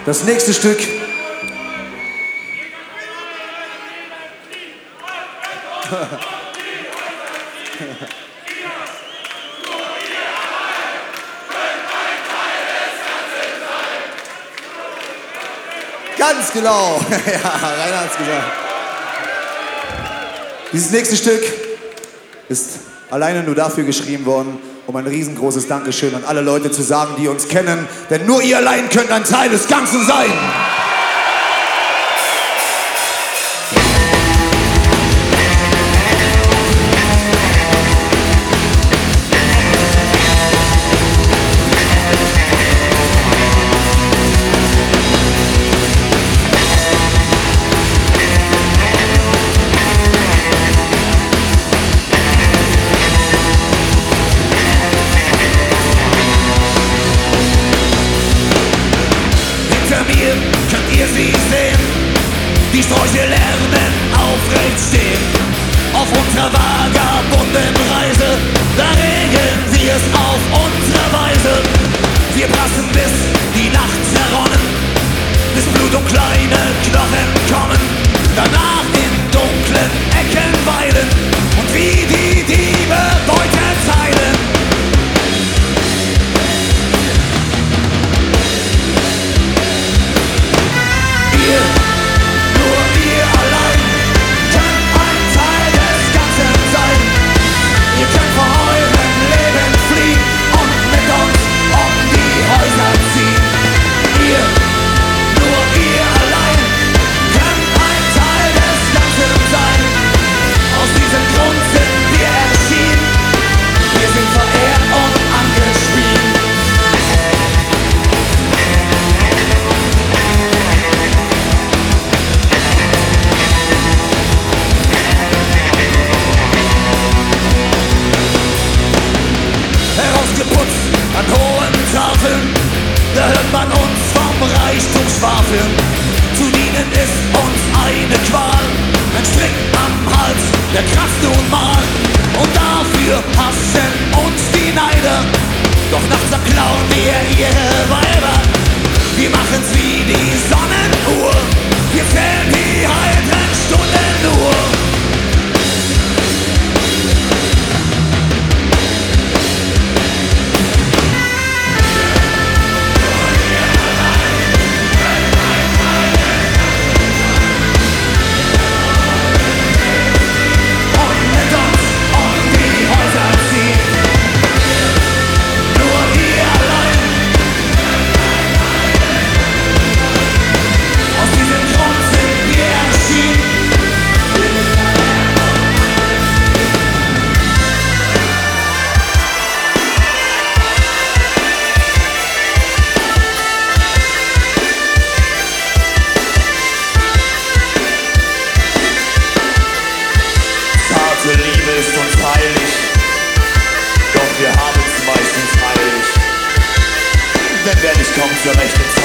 Das nächste Stück ganz genau. Ja, Rainer hat's gesagt. Dieses nächste Stück ist alleine nur dafür geschrieben worden, um ein riesengroßes Dankeschön an alle Leute zu sagen, die uns kennen. Denn nur ihr allein könnt ein Teil des Ganzen sein. Könnt ihr sie sehen? Die Sträuche lernen aufrecht stehen. Auf unserer vagabunden Reise, da regeln wir es auf unsere Weise. Wir passen bis die Nacht zerronnen, bis Blut und kleine Knochen kommen. Danach in dunklen Ecken weilen und wie die Diebe Beute teilen. An hohen Tafeln, da hört man uns vom Reichtum schwafeln. Zu dienen ist uns eine Qual, ein Strick am Hals, der kratzt nun mal. Und dafür hassen uns die Neider, doch nachts klauen wir ihre Weiber. Wir machen's wie die Sonnenuhr, wir zählen die halben Stunden nur. Liebe ist uns heilig, doch wir haben's meistens eilig, denn wer nicht kommt zur rechten Zeit.